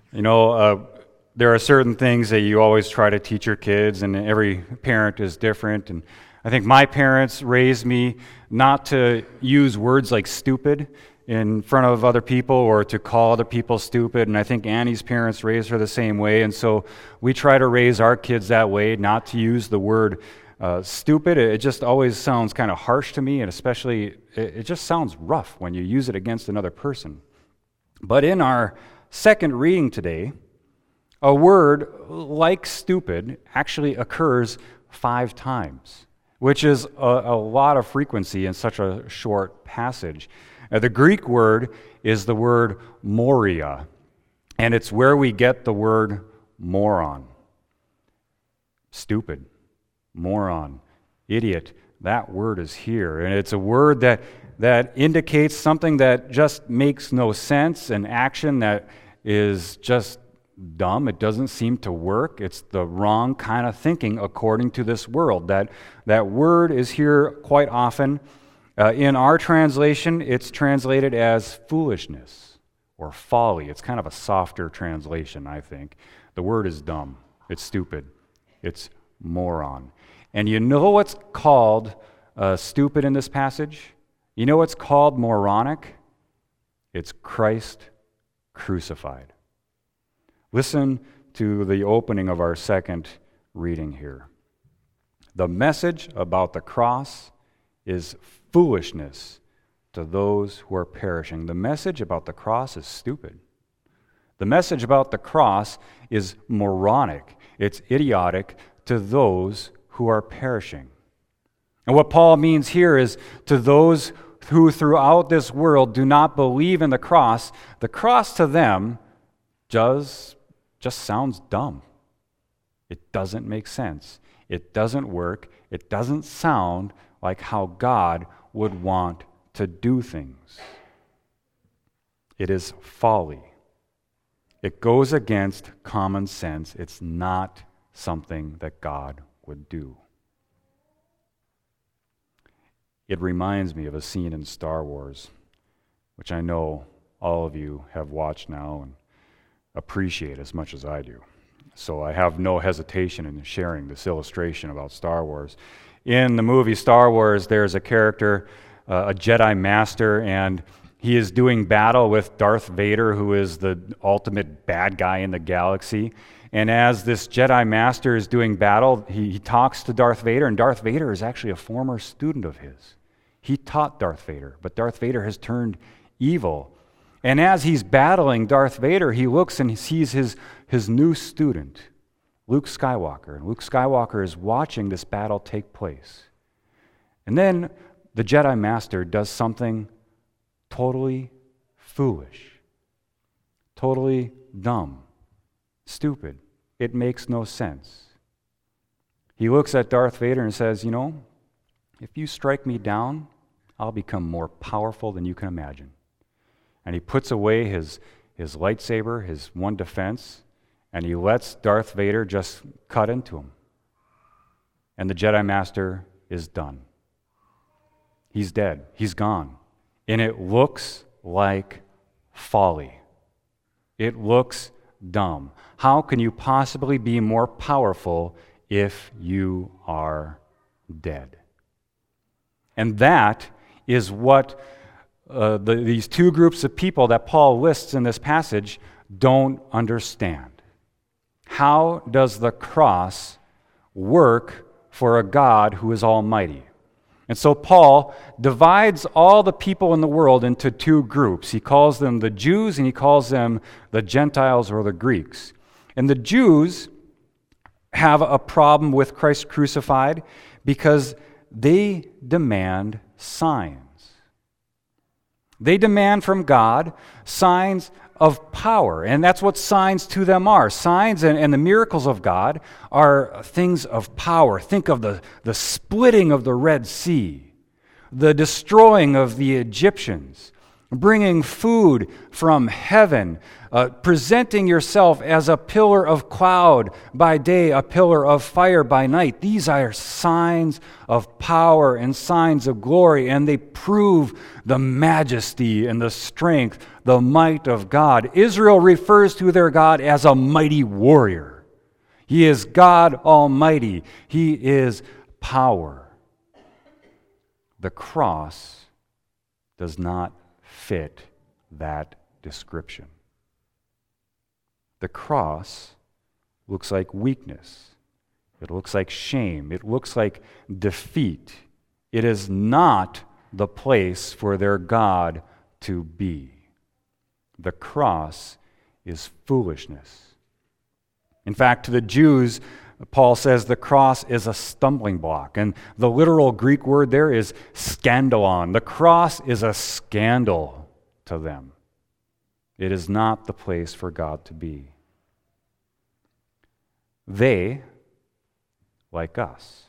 You know, there are certain things that you always try to teach your kids, and every parent is different. And I think my parents raised me not to use words like stupid in front of other people or to call other people stupid. And I think Annie's parents raised her the same way. And so we try to raise our kids that way, not to use the word stupid. It just always sounds kind of harsh to me, and especially it just sounds rough when you use it against another person. But in our second reading today, a word like stupid actually occurs 5 times, which is a lot of frequency in such a short passage. The Greek word is the word moria, and it's where we get the word moron. Stupid, moron, idiot, that word is here. And it's a word that indicates something that just makes no sense, an action that is just dumb. It doesn't seem to work. It's the wrong kind of thinking according to this world. That word is here quite often. In our translation, it's translated as foolishness or folly. It's kind of a softer translation, I think. The word is dumb. It's stupid. It's moron. And you know what's called stupid in this passage? You know what's called moronic? It's Christ crucified. Listen to the opening of our second reading here. The message about the cross is foolishness to those who are perishing. The message about the cross is stupid. The message about the cross is moronic. It's idiotic to those who are perishing. And what Paul means here is to those who throughout this world do not believe in the cross to them just sounds dumb. It doesn't make sense. It doesn't work. It doesn't sound like how God would want to do things. It is folly. It goes against common sense. It's not something that God would do. It reminds me of a scene in Star Wars, which I know all of you have watched now and appreciate as much as I do. So I have no hesitation in sharing this illustration about Star Wars. In the movie Star Wars, there's a character, a Jedi Master, and he is doing battle with Darth Vader, who is the ultimate bad guy in the galaxy. And as this Jedi Master is doing battle, he talks to Darth Vader, and Darth Vader is actually a former student of his. He taught Darth Vader, but Darth Vader has turned evil. And as he's battling Darth Vader, he looks and he sees his new student, Luke Skywalker. And Luke Skywalker is watching this battle take place. And then the Jedi Master does something totally foolish, totally dumb, stupid. It makes no sense. He looks at Darth Vader and says, you know, if you strike me down, I'll become more powerful than you can imagine. And he puts away his lightsaber, his one defense, and he lets Darth Vader just cut into him. And the Jedi Master is done. He's dead. He's gone. And it looks like folly. It looks dumb. How can you possibly be more powerful if you are dead? And that is what these 2 groups of people that Paul lists in this passage don't understand. How does the cross work for a God who is almighty? And so Paul divides all the people in the world into 2 groups. He calls them the Jews and he calls them the Gentiles or the Greeks. And the Jews have a problem with Christ crucified because they demand signs. They demand from God signs of power, and that's what signs to them are. Signs and the miracles of God are things of power. Think of the splitting of the Red Sea, the destroying of the Egyptians, bringing food from heaven, presenting yourself as a pillar of cloud by day, a pillar of fire by night. These are signs of power and signs of glory, and they prove the majesty and the strength, the might of God. Israel refers to their God as a mighty warrior. He is God Almighty. He is power. The cross does not fit that description. The cross looks like weakness. It looks like shame. It looks like defeat. It is not the place for their God to be. The cross is foolishness. In fact, to the Jews, Paul says the cross is a stumbling block, and the literal Greek word there is scandalon. The cross is a scandal to them. It is not the place for God to be. They, like us,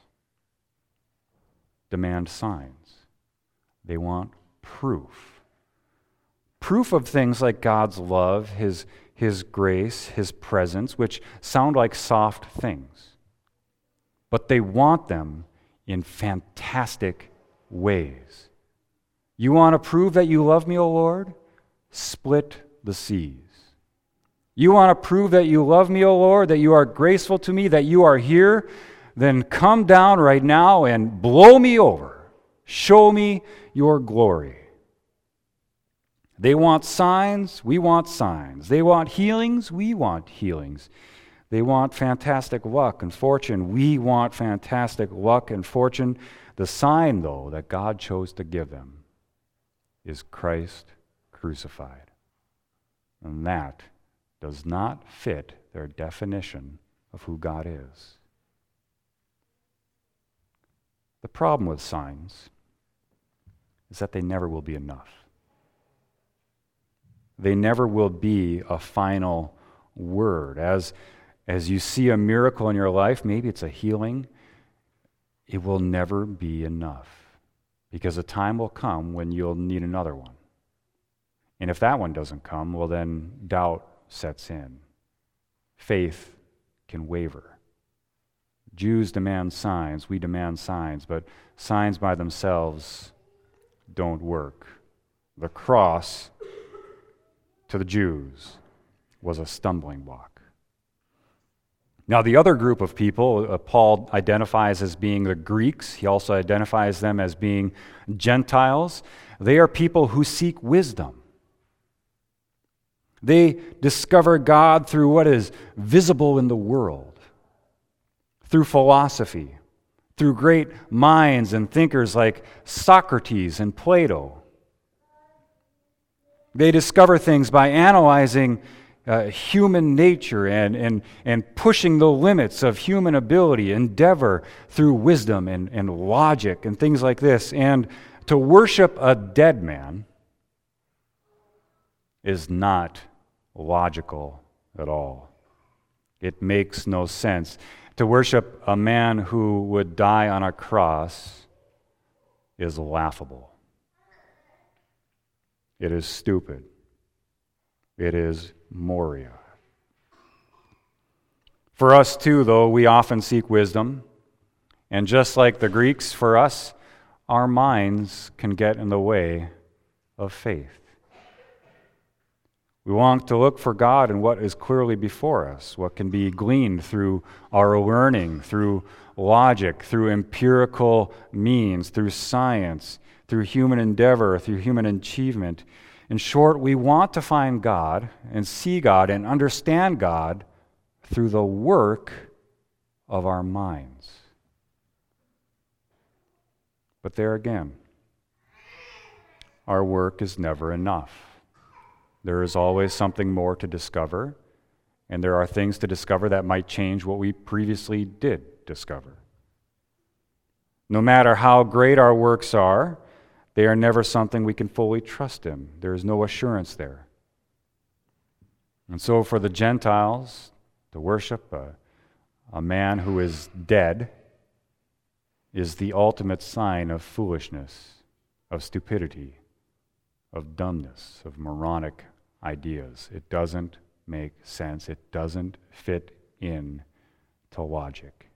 demand signs. They want proof. Proof of things like God's love, His grace, His presence, which sound like soft things. But they want them in fantastic ways. You want to prove that you love me, O Lord? Split the seas. You want to prove that you love me, O Lord, that you are graceful to me, that you are here? Then come down right now and blow me over. Show me your glory. They want signs, we want signs. They want healings, we want healings. They want fantastic luck and fortune, we want fantastic luck and fortune. The sign, though, that God chose to give them is Christ crucified. And that does not fit their definition of who God is. The problem with signs is that they never will be enough. They never will be a final word. As you see a miracle in your life, maybe it's a healing, it will never be enough. Because a time will come when you'll need another one. And if that one doesn't come, well then doubt sets in. Faith can waver. Jews demand signs, we demand signs, but signs by themselves don't work. The cross to the Jews was a stumbling block. Now, the other group of people Paul identifies as being the Greeks. He also identifies them as being Gentiles. They are people who seek wisdom. They discover God through what is visible in the world, through philosophy, through great minds and thinkers like Socrates and Plato. They discover things by analyzing human nature and pushing the limits of human ability, endeavor through wisdom and logic and things like this. And to worship a dead man is not logical at all. It makes no sense. To worship a man who would die on a cross is laughable. It is stupid. It is Moria. For us too, though, we often seek wisdom. And just like the Greeks, for us, our minds can get in the way of faith. We want to look for God in what is clearly before us, what can be gleaned through our learning, through logic, through empirical means, through science, through human endeavor, through human achievement. In short, we want to find God and see God and understand God through the work of our minds. But there again, our work is never enough. There is always something more to discover, and there are things to discover that might change what we previously did discover. No matter how great our works are, they are never something we can fully trust in. There is no assurance there. And so for the Gentiles, to worship a man who is dead is the ultimate sign of foolishness, of stupidity, of dumbness, of moronic ideas. It doesn't make sense. It doesn't fit in to logic.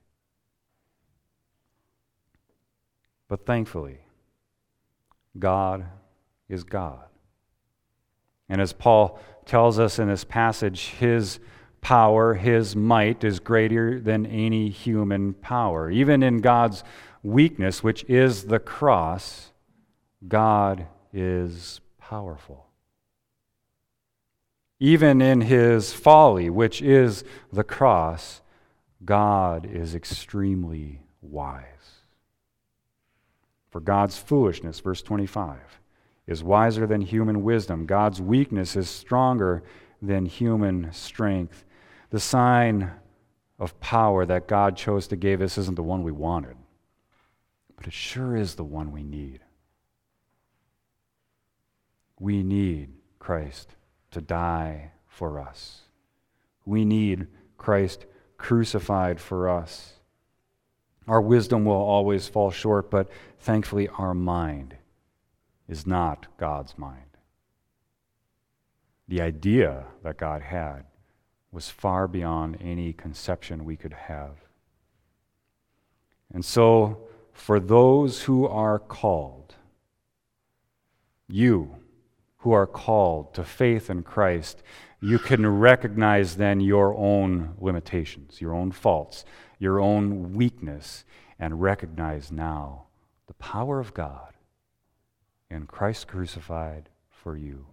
But thankfully, God is God. And as Paul tells us in this passage, his power, his might is greater than any human power. Even in God's weakness, which is the cross, God is powerful. Even in his folly, which is the cross, God is extremely wise. For God's foolishness, verse 25, is wiser than human wisdom. God's weakness is stronger than human strength. The sign of power that God chose to give us isn't the one we wanted, but it sure is the one we need. We need Christ to die for us. We need Christ crucified for us. Our wisdom will always fall short, but thankfully our mind is not God's mind. The idea that God had was far beyond any conception we could have. And so, for those who are called, you who are called to faith in Christ, you can recognize then your own limitations, your own faults, your own weakness, and recognize now the power of God in Christ crucified for you.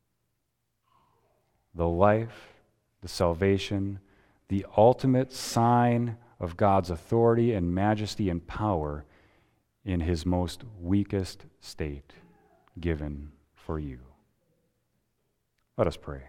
The life, the salvation, the ultimate sign of God's authority and majesty and power in his most weakest state given for you. Let us pray.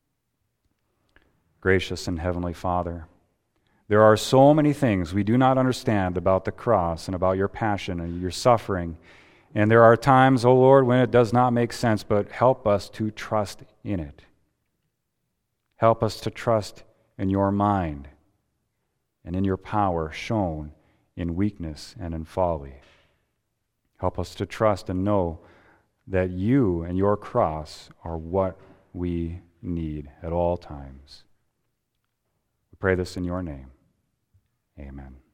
Gracious and Heavenly Father, there are so many things we do not understand about the cross and about your passion and your suffering. And there are times, O Lord, when it does not make sense, but help us to trust in it. Help us to trust in your mind and in your power shown in weakness and in folly. Help us to trust and know that you and your cross are what we need at all times. We pray this in your name. Amen.